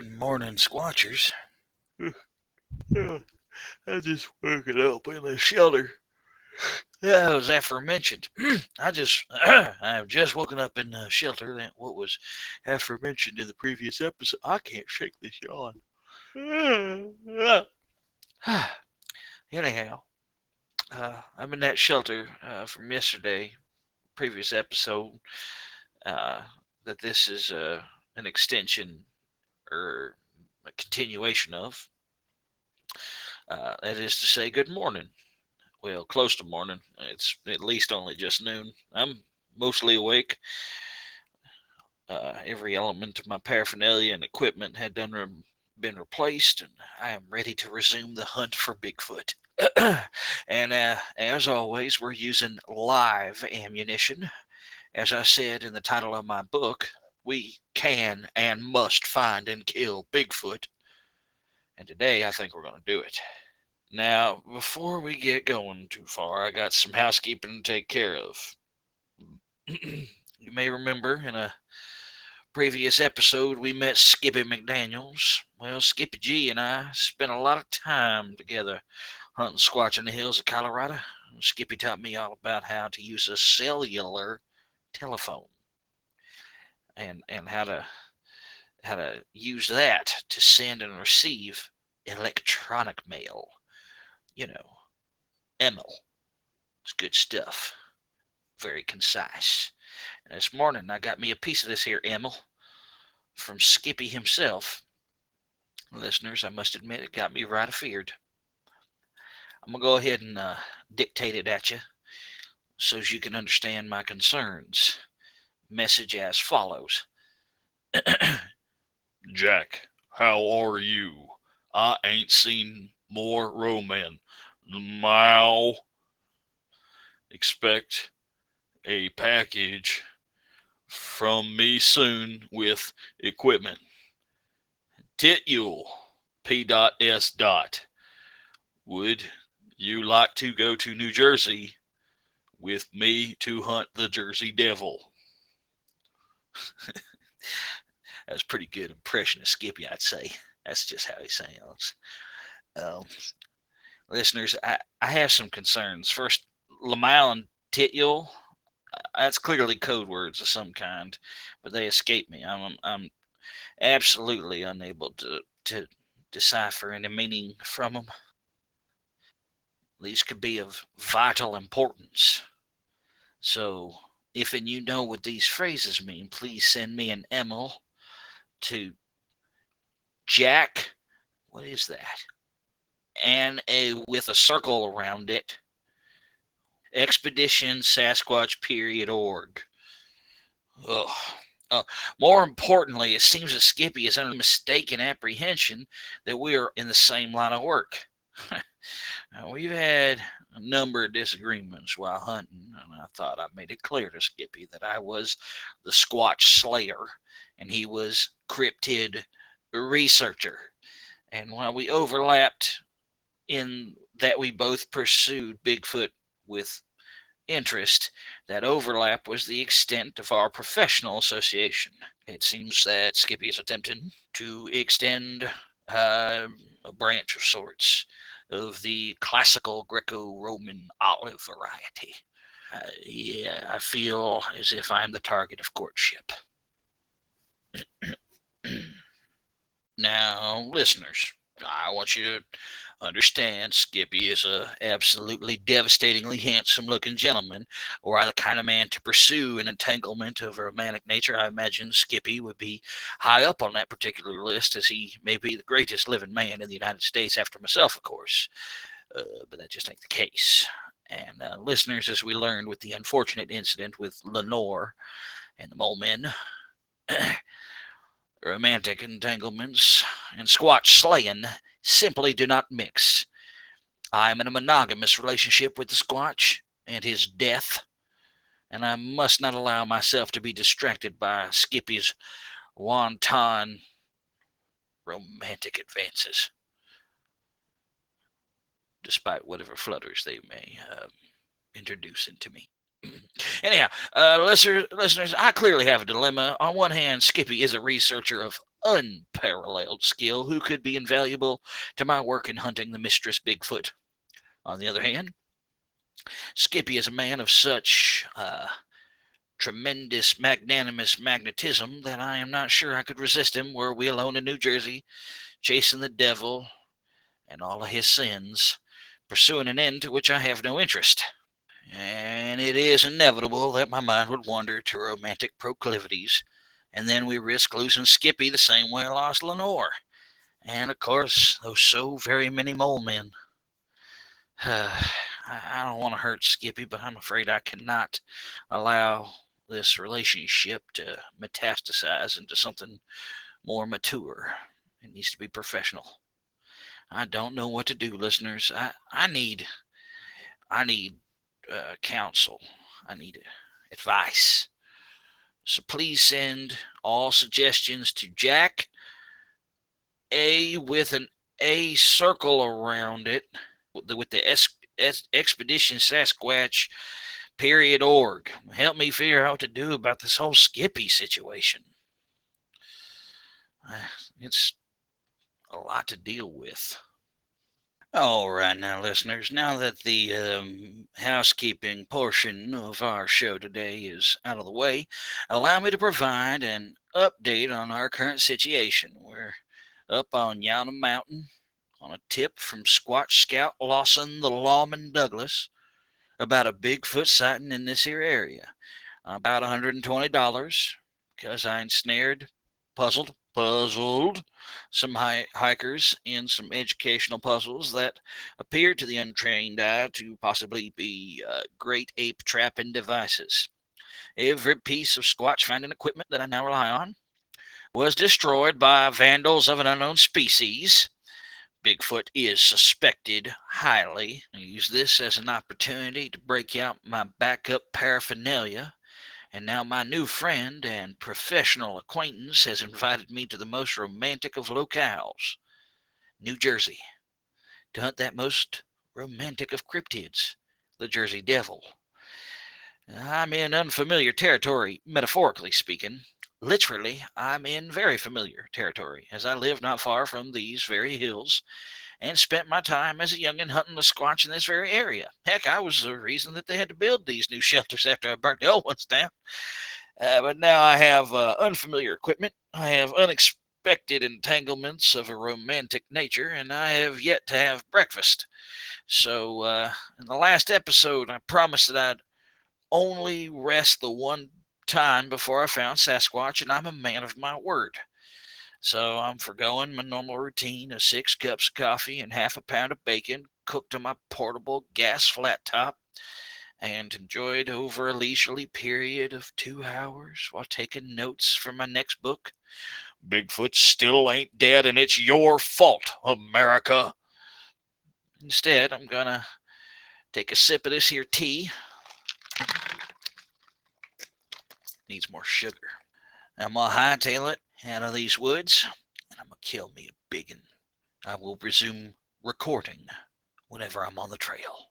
Good morning, Squatchers. I just woken up in the shelter. Yeah, as aforementioned, I have just woken up in the shelter. That what was aforementioned in the previous episode. I can't shake this yawn. Anyhow, I'm in that shelter from yesterday, previous episode. Uh, that this is an extension or a continuation of. That is to say, good morning. Well, close to morning. It's at least only just noon. I'm mostly awake. Every element of my paraphernalia and equipment had been replaced, and I am ready to resume the hunt for Bigfoot. And as always, we're using live ammunition. As I said in the title of my book, we can and must find and kill Bigfoot. And today, I think we're going to do it. Now, before we get going too far, I got some housekeeping to take care of. You may remember in a previous episode we met Skippy McDaniels. Well, Skippy G and I spent a lot of time together hunting squatch in the hills of Colorado. Skippy taught me all about how to use a cellular telephone and how to use that to send and receive electronic mail. You know, Emil. It's good stuff. Very concise. And this morning I got me a piece of this here Emil from Skippy himself. Listeners, I must admit it got me right afeared. I'm going to go ahead and dictate it at you so as you can understand my concerns. Message as follows. Jack, how are you? I ain't seen more Roman. Meow. Expect a package from me soon with equipment. Titule, P.S. Would you like to go to New Jersey with me to hunt the Jersey Devil? That's a pretty good impression of Skippy, I'd say. That's just how he sounds. Um, Listeners, I have some concerns. First, Lamal and Titule, that's clearly code words of some kind, but they escape me. I'm absolutely unable to decipher any meaning from them. These could be of vital importance. So, if and you know what these phrases mean, please send me an Emil to Jack. What is that? And a with a circle around it. Expedition Sasquatch .org. Ugh. More importantly, it seems that Skippy is under mistaken apprehension that we are in the same line of work. We've had a number of disagreements while hunting, and I thought I made it clear to Skippy that I was the Squatch Slayer and he was cryptid researcher. And while we overlapped in that we both pursued Bigfoot with interest, that overlap was the extent of our professional association. It seems that Skippy is attempting to extend a branch of sorts of the classical Greco-Roman olive variety. Yeah, I feel as if I'm the target of courtship. Now, listeners, I want you to understand Skippy is a absolutely devastatingly handsome looking gentleman, or the kind of man to pursue an entanglement of a romantic nature. I imagine Skippy would be high up on that particular list, as he may be the greatest living man in the United States after myself, of course. But that just ain't the case. And listeners, as we learned with the unfortunate incident with Lenore and the mole men, romantic entanglements and Squatch slaying simply do not mix. I am in a monogamous relationship with the Squatch and his death, and I must not allow myself to be distracted by Skippy's wanton romantic advances, despite whatever flutters they may introduce into me. Anyhow, listeners, I clearly have a dilemma. On one hand, Skippy is a researcher of unparalleled skill who could be invaluable to my work in hunting the Mistress Bigfoot. On the other hand, Skippy is a man of such tremendous, magnanimous magnetism that I am not sure I could resist him were we alone in New Jersey, chasing the devil and all of his sins, pursuing an end to which I have no interest. And it is inevitable that my mind would wander to romantic proclivities, and then we risk losing Skippy the same way I lost Lenore. And of course, those so very many mole men. I don't want to hurt Skippy, but I'm afraid I cannot allow this relationship to metastasize into something more mature. It needs to be professional. I don't know what to do, listeners. I need counsel. I need advice. So please send all suggestions to Jack A with an A circle around it with the Expedition Sasquatch .org. Help me figure out what to do about this whole Skippy situation. It's a lot to deal with. All right, now, listeners, now that the housekeeping portion of our show today is out of the way, allow me to provide an update on our current situation. We're up on Yana Mountain on a tip from Squatch Scout Lawson the Lawman Douglas about a Bigfoot sighting in this here area. About $120 because I ensnared, puzzled some hikers in some educational puzzles that appeared to the untrained eye to possibly be great ape trapping devices. Every piece of Squatch finding equipment that I now rely on was destroyed by vandals of an unknown species. Bigfoot is suspected highly. I use this as an opportunity to break out my backup paraphernalia. And now my new friend and professional acquaintance has invited me to the most romantic of locales, New Jersey, to hunt that most romantic of cryptids, the Jersey Devil. I'm in unfamiliar territory, metaphorically speaking. Literally, I'm in very familiar territory, as I live not far from these very hills and spent my time as a youngin' hunting the Squatch in this very area. Heck, I was the reason that they had to build these new shelters after I burnt the old ones down. But now I have unfamiliar equipment. I have unexpected entanglements of a romantic nature, and I have yet to have breakfast. So, in the last episode, I promised that I'd only rest the one time before I found Sasquatch, and I'm a man of my word. So I'm forgoing my normal routine of 6 cups of coffee and half a pound of bacon cooked on my portable gas flat top, and enjoyed over a leisurely period of 2 hours while taking notes for my next book. Bigfoot still ain't dead, and it's your fault, America. Instead, I'm gonna take a sip of this here tea. Needs more sugar. I'm gonna hightail it out of these woods, and I'm gonna kill me a biggin. I will resume recording whenever I'm on the trail.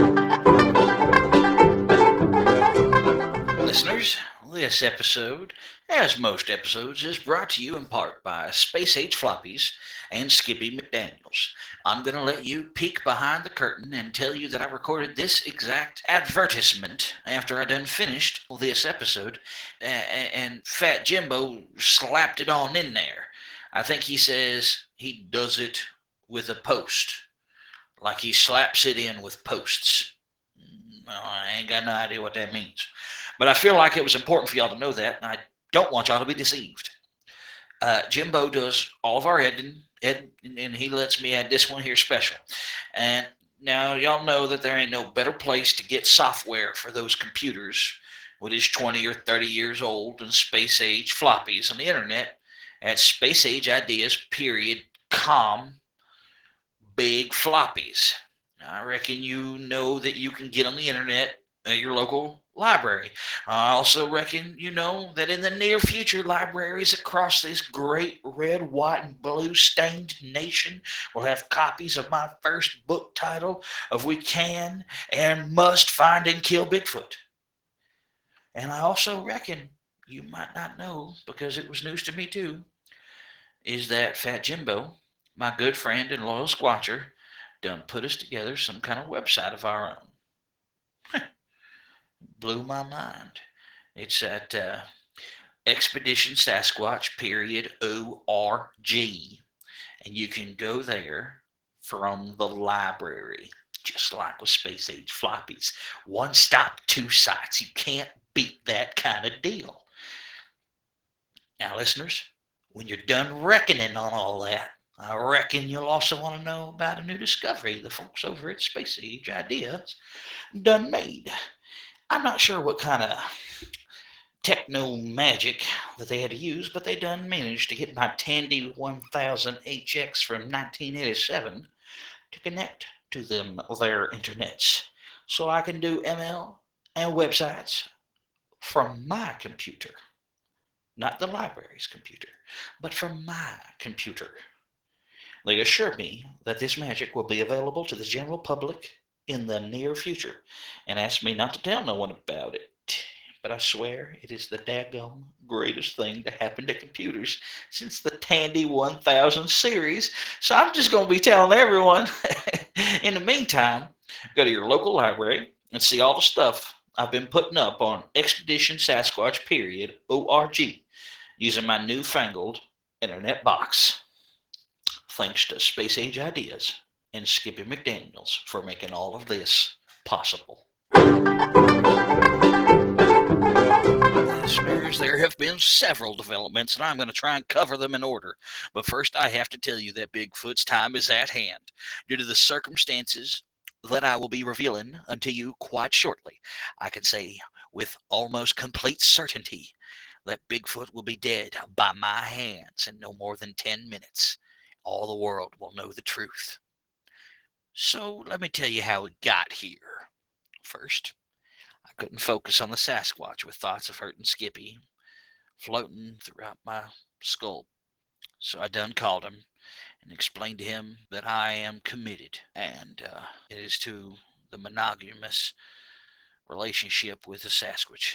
Listeners, this episode, as most episodes, is brought to you in part by Space Age Floppies and Skippy McDaniels. I'm going to let you peek behind the curtain and tell you that I recorded this exact advertisement after I done finished this episode, and Fat Jimbo slapped it on in there. I think he says he does it with a post, like he slaps it in with posts. I ain't got no idea what that means. But I feel like it was important for y'all to know that, and I don't want y'all to be deceived. Jimbo does all of our editing, and he lets me add this one here special. And now y'all know that there ain't no better place to get software for those computers, what is 20 or 30 years old and space age floppies on the internet at spaceageIdeas.com big floppies. I reckon you know that you can get on the internet at your local library. I also reckon you know that in the near future, libraries across this great red, white, and blue stained nation will have copies of my first book title of We Can and Must Find and Kill Bigfoot. And I also reckon you might not know, because it was news to me too, is that Fat Jimbo, my good friend and loyal squatcher, done put us together some kind of website of our own. Blew my mind. It's at Expedition Sasquatch period ORG, and you can go there from the library, just like with Space Age Floppies. One stop, two sites. You can't beat that kind of deal. Now, listeners, when you're done reckoning on all that, I reckon you'll also want to know about a new discovery the folks over at Space Age Ideas done made. I'm not sure what kind of techno magic that they had to use, but they done managed to get my Tandy 1000HX from 1987 to connect to them their internets, so I can do ML and websites from my computer. Not the library's computer, but from my computer. They assure me that this magic will be available to the general public in the near future, and ask me not to tell no one about it. But I swear it is the daggum greatest thing to happen to computers since the Tandy 1000 series, so I'm just going to be telling everyone. In the meantime, go to your local library and see all the stuff I've been putting up on Expedition Sasquatch period ORG using my newfangled internet box. Thanks to Space Age Ideas and Skippy McDaniels for making all of this possible. Listeners, there have been several developments, and I'm going to try and cover them in order. But first, I have to tell you that Bigfoot's time is at hand. Due to the circumstances that I will be revealing unto you quite shortly, I can say with almost complete certainty that Bigfoot will be dead by my hands in no more than 10 minutes. All the world will know the truth. So let me tell you how it got here. First, I couldn't focus on the Sasquatch with thoughts of hurting Skippy floating throughout my skull. So I done called him and explained to him that I am committed, and it is to the monogamous relationship with the Sasquatch,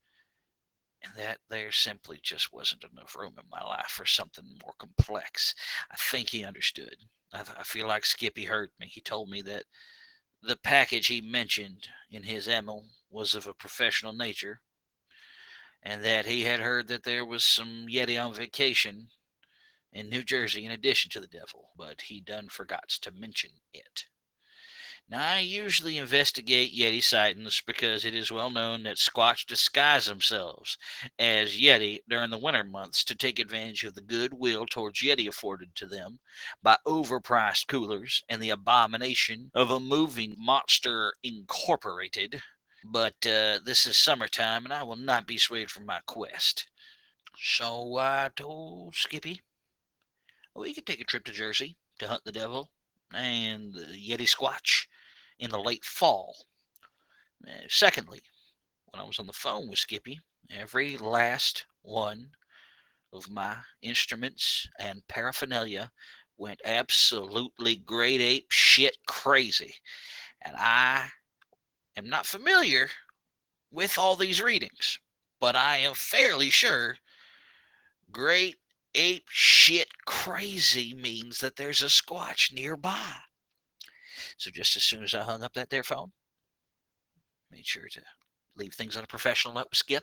and that there simply just wasn't enough room in my life for something more complex. I think he understood. I feel like Skippy heard me. He told me that the package he mentioned in his ammo was of a professional nature, and that he had heard that there was some Yeti on vacation in New Jersey in addition to the devil, but he done forgots to mention it. Now, I usually investigate Yeti sightings because it is well known that Squatch disguise themselves as Yeti during the winter months to take advantage of the goodwill towards Yeti afforded to them by overpriced coolers and the abomination of a moving monster incorporated. But this is summertime and I will not be swayed from my quest. So I told Skippy we could take a trip to Jersey to hunt the devil and the Yeti Squatch in the late fall. Secondly, when I was on the phone with Skippy, every last one of my instruments and paraphernalia went absolutely great ape shit crazy. And I am not familiar with all these readings, but I am fairly sure great ape shit crazy means that there's a Squatch nearby. So just as soon as I hung up that there phone, made sure to leave things on a professional note with Skip.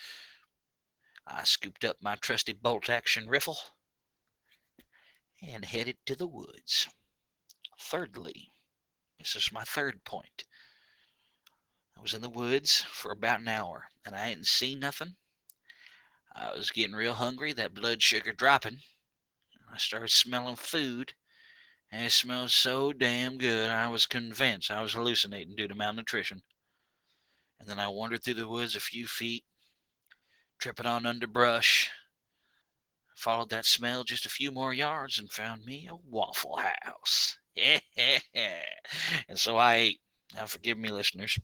I scooped up my trusty bolt action rifle and headed to the woods. Thirdly, this is my third point. I was in the woods for about an hour and I hadn't seen nothing. I was getting real hungry, that blood sugar dropping. I started smelling food, and it smelled so damn good I was convinced I was hallucinating due to malnutrition. And then I wandered through the woods a few feet, tripping on underbrush. Followed that smell just a few more yards and found me a Waffle House. And so I ate. Now, forgive me, listeners.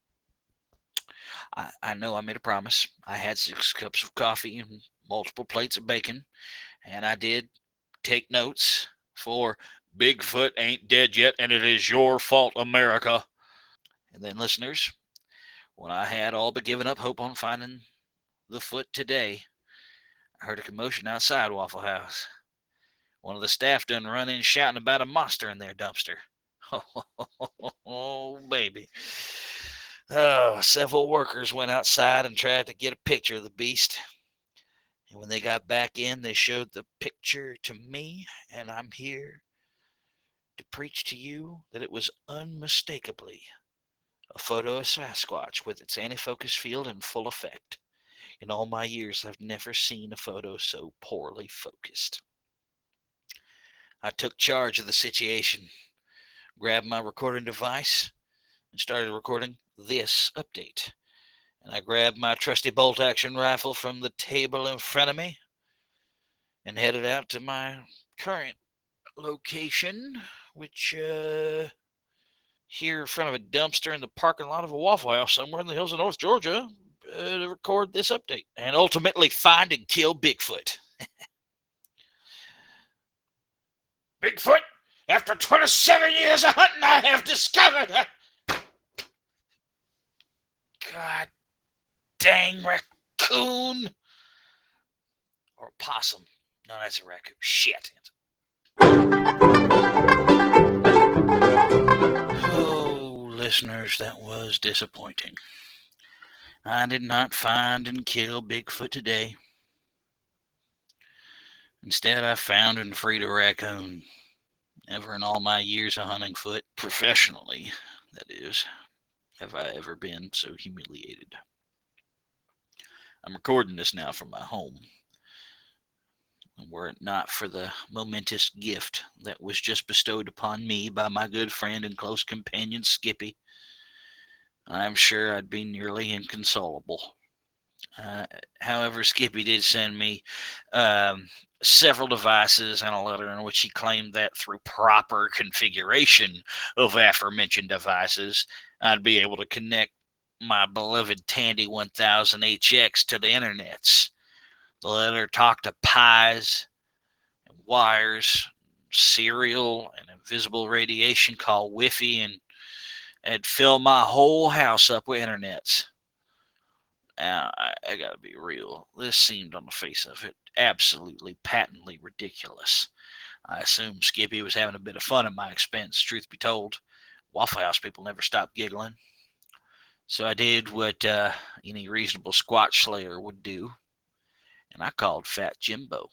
I know I made a promise. I had 6 cups of coffee and multiple plates of bacon, and I did take notes for Bigfoot ain't dead yet, and it is your fault, America. And then, listeners, when I had all but given up hope on finding the foot today, I heard a commotion outside Waffle House. One of the staff done run in shouting about a monster in their dumpster. Oh, baby. Several workers went outside and tried to get a picture of the beast. And when they got back in, they showed the picture to me, and I'm here to preach to you that it was unmistakably a photo of Sasquatch with its anti-focus field in full effect. In all my years, I've never seen a photo so poorly focused. I took charge of the situation, grabbed my recording device, and started recording this update. And I grabbed my trusty bolt-action rifle from the table in front of me and headed out to my current location, which, here in front of a dumpster in the parking lot of a Waffle House somewhere in the hills of North Georgia, to record this update and ultimately find and kill Bigfoot. Bigfoot, after 27 years of hunting, I have discovered God dang raccoon. Or possum. No, that's a raccoon. Shit. Oh, listeners, that was disappointing. I did not find and kill Bigfoot today. Instead, I found and freed a raccoon. Never in all my years of hunting foot, professionally, that is, have I ever been so humiliated. I'm recording this now from my home. And were it not for the momentous gift that was just bestowed upon me by my good friend and close companion Skippy, I'm sure I'd be nearly inconsolable. However, Skippy did send me several devices and a letter in which he claimed that through proper configuration of aforementioned devices, I'd be able to connect my beloved Tandy 1000HX to the internets. The letter talked to pies, and wires, serial, and invisible radiation called Wi-Fi, and had filled my whole house up with internets. Now, I gotta be real. This seemed on the face of it absolutely patently ridiculous. I assumed Skippy was having a bit of fun at my expense, truth be told. Waffle House people never stop giggling. So I did what any reasonable Squatch Slayer would do, and I called Fat Jimbo.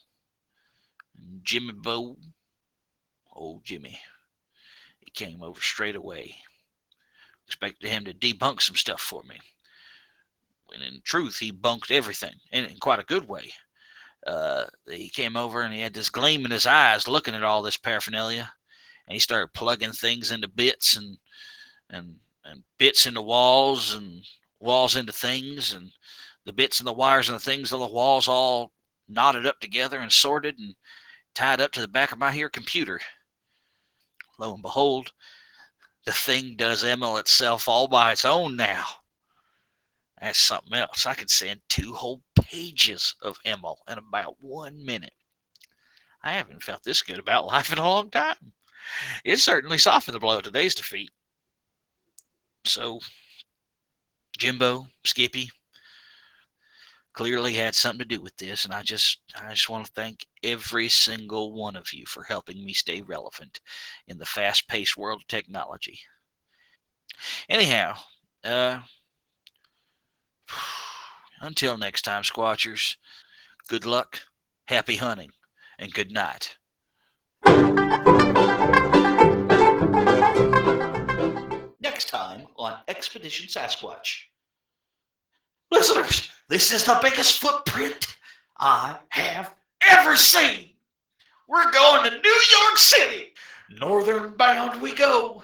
Jimmy Bo, old Jimmy, he came over straight away. Expected him to debunk some stuff for me. And in truth, he bunked everything, and in quite a good way. He came over and he had this gleam in his eyes looking at all this paraphernalia, and he started plugging things into bits and bits into walls and walls into things, and the bits and the wires and the things on the walls all knotted up together and sorted and tied up to the back of my here computer. Lo and behold, the thing does ML itself all by its own now. That's something else. I can send 2 whole pages of ML in about 1 minute. I haven't felt this good about life in a long time. It certainly softened the blow of today's defeat. So, Jimbo, Skippy, clearly had something to do with this, and I just want to thank every single one of you for helping me stay relevant in the fast-paced world of technology. Anyhow, until next time, Squatchers, good luck, happy hunting, and good night. Next time on Expedition Sasquatch. Listeners, this is the biggest footprint I have ever seen. We're going to New York City. Northern bound we go.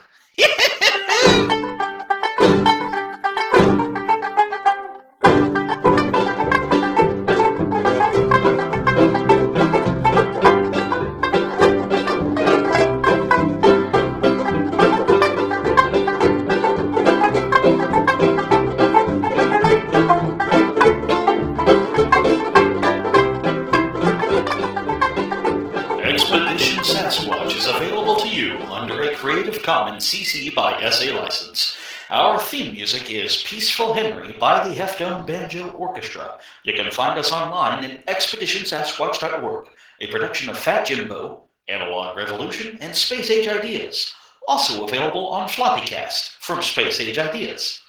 Expedition Sasquatch is available to you under a Creative Commons CC by SA license. Our theme music is Peaceful Henry by the Heftone Banjo Orchestra. You can find us online at expeditionsasquatch.org, a production of Fat Jimbo, Analog Revolution, and Space Age Ideas. Also available on Floppycast from Space Age Ideas.